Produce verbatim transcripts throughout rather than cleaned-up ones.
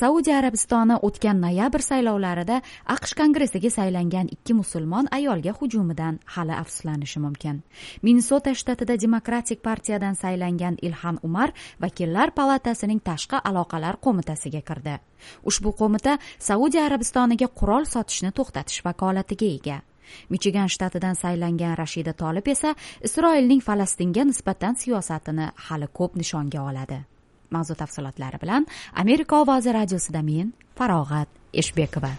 Saudiya Arabistoni o'tgan noyabr saylovlarida AQSh kongressiga saylangan ikki musulmon ayolga hujumidan hali afsuslanishi mumkin. Minnesota shtatida Demokratik partiyadan saylangan Ilhan Umar Vakillar palatasining tashqi aloqalar qo'mitasiga kirdi. Ushbu qo'mita Saudiya Arabistoniga qurol sotishni to'xtatish vakolatiga ega. Michigan shtatidan saylangan Rashida Tolib esa Isroilning Falastinga nisbatan siyosatini hali ko'p nishonga oladi. Mavzu tafsilotlari bilan Amerika ovozi radiosida men Farog'at Eshbekova.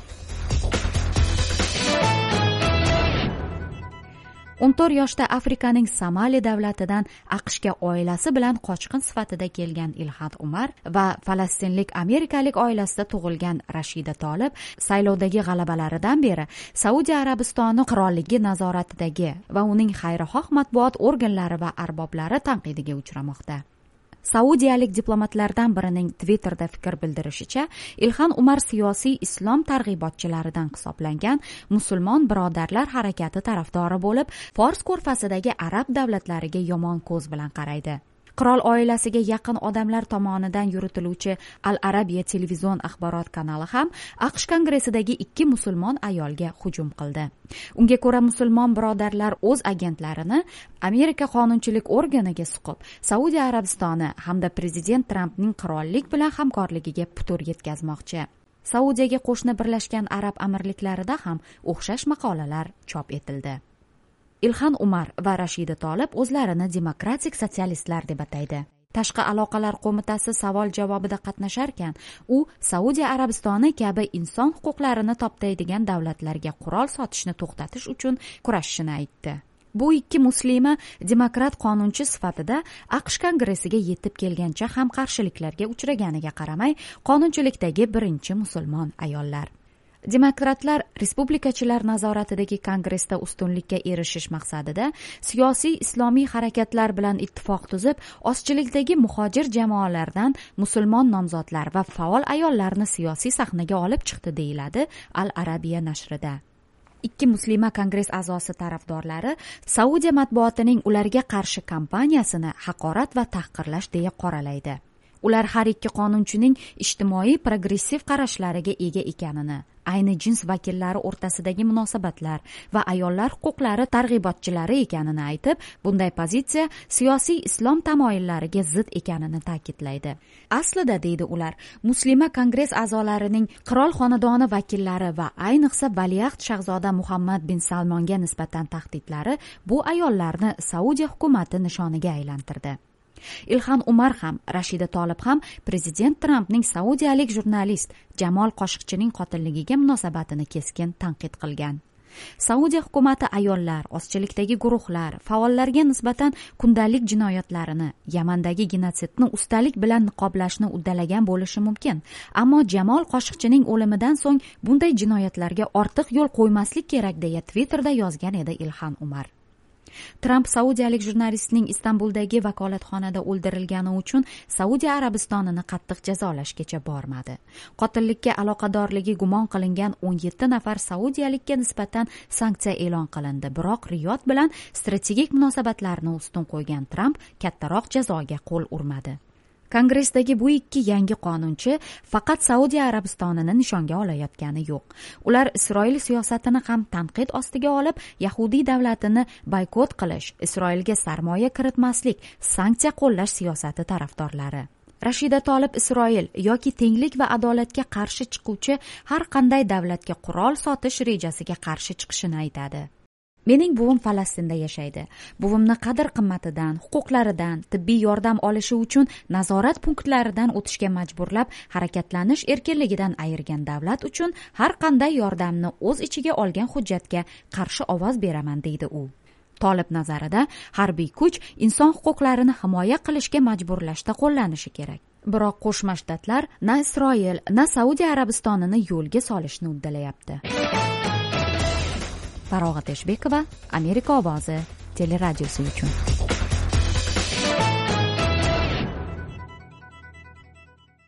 o'n to'rt yoshda Afrikaning Somali davlatidan AQShga oilasi bilan qochqin sifatida kelgan Ilhan Umar va falastinlik amerikalik oilasida tug'ilgan Rashida Tolib saylovdagi g'alabalaridan beri Saudiya Arabistoni qirolligi nazoratidagi va uning xayrixoh matbuot organlari va arboblari tanqidiga uchramoqda. Saudiyalik diplomatlardan birining Twitterda fikr bildirishicha, Ilhan Umar siyosiy islom targ'ibotchilaridan hisoblangan musulmon birodarlar harakati tarafdori bo'lib, Fors ko'rfasidagi arab davlatlariga yomon ko'z bilan qaraydi. Qirol oilasiga yaqin odamlar tomonidan yuritiluvchi Al Arabiya televizion axborot kanali ham AQSh kongressidagi ikki musulmon ayolga hujum qildi. Unga ko'ra, musulmon birodarlar o'z agentlarini Amerika qonunchilik organiga suqib, Saudiya Arabistoni hamda prezident Trampning qirollik bilan hamkorligiga putur yetkazmoqchi. Saudiyaga qo'shni Birlashgan Arab Amirliklarida ham o'xshash maqolalar chop etildi. Ilhan Umar va Rashida Tolib o'zlarini demokratik sotsialistlar deb ataydi. Tashqi aloqalar qo'mitasi savol-javobida qatnasharkan, u Saudiya Arabistoni kabi inson huquqlarini toptaydigan davlatlarga qurol sotishni to'xtatish uchun kurashishini aytdi. Bu ikki muslima demokrat qonunchi sifatida AQSh kongressiga yetib kelgancha ham qarshiliklarga uchraganiga qaramay, qonunchilikdagi birinchi musulmon ayollar. Demokratlar respublikachilar nazoratidagi kongressda ustunlikka erishish maqsadida siyosiy islomiy harakatlar bilan ittifoq tuzib, ozchilikdagi muhojir jamoalardan musulmon nomzodlar va faol ayollarni siyosiy sahnaga olib chiqdi, deyiladi Al Arabiya nashrida. Ikki muslima kongress a'zosi tarafdorlari Saudiya matbuotining ularga qarshi kampaniyasini haqorat va tahqirlash deya qoralaydi. Ular har ikki qonunchining ijtimoiy progressiv qarashlariga ega ekanini, ayni jins vakillari o'rtasidagi munosabatlar va ayollar huquqlari targ'ibotchilari ekanini aytib, bunday pozitsiya siyosiy islom tamoyillariga zid ekanini ta'kidlaydi. Aslida, deydi ular, muslima kongress a'zolarining qirol xonadoni vakillari va ayniqsa valiahd shahzoda Muhammad bin Salmonga nisbatan tahdidlari bu ayollarni Saudiya hukumati nishoniga aylantirdi. Ilhan Umar ham, Rashida Tolib ham prezident Trampning saudiyalik jurnalist Jamol Qoshiqchining qotilligiga munosabatini keskin tanqid qilgan. Saudiya hukumati ayollar, ozchilikdagi guruhlar, faollarga nisbatan kundalik jinoyatlarini, Yamandagi genotsidni ustalik bilan niqoblashni uddalagan bo'lishi mumkin. Ammo Jamol Qoshiqchining o'limidan so'ng bunday jinoyatlarga ortiq yo'l qo'ymaslik kerak deya Twitterda yozgan edi Ilhan Umar. Tramp saudiyalik jurnalistning Istanbuldagi vakolatxonada o'ldirilgani uchun Saudiya Arabistonini qattiq jazolashgacha bormadi. Qotillikka aloqadorligi gumon qilingan o'n yetti nafar saudiyalikka nisbatan sanksiya e'lon qilindi, biroq Riyod bilan strategik munosabatlarni ustun qo'ygan Tramp kattaroq jazoga qo'l urmadi. Kongressdagi bu ikki yangi qonunchi faqat Saudiya Arabistonini nishonga olayotgani yo'q. Ular Isroil siyosatini ham tanqid ostiga olib, Yahudiy davlatini boykot qilish, Isroilga sarmoya kiritmaslik, sanksiya qo'llash siyosati tarafdorlari. Rashida Tolib Isroil yoki tenglik va adolatga qarshi chiquvchi har qanday davlatga qurol sotish rejasiga qarshi chiqishini aytadi. Mening buvim Falastinda yashaydi. Buvimni qadr-qimmatidan, huquqlaridan, tibbiy yordam olishi uchun nazorat punktlaridan o'tishga majburlab, harakatlanish erkinligidan ayirgan davlat uchun har qanday yordamni o'z ichiga olgan hujjatga qarshi ovoz beraman, deydi u. Tolib nazarida harbiy kuch inson huquqlarini himoya qilishga majburlashda qo'llanishi kerak. Biroq Qo'shma Shtatlar na Isroil, na Saudiya Arabistonini yo'lga solishni uddalayapti. Farog'at Eshbekova, Amerika ovozi teleradiosi uchun.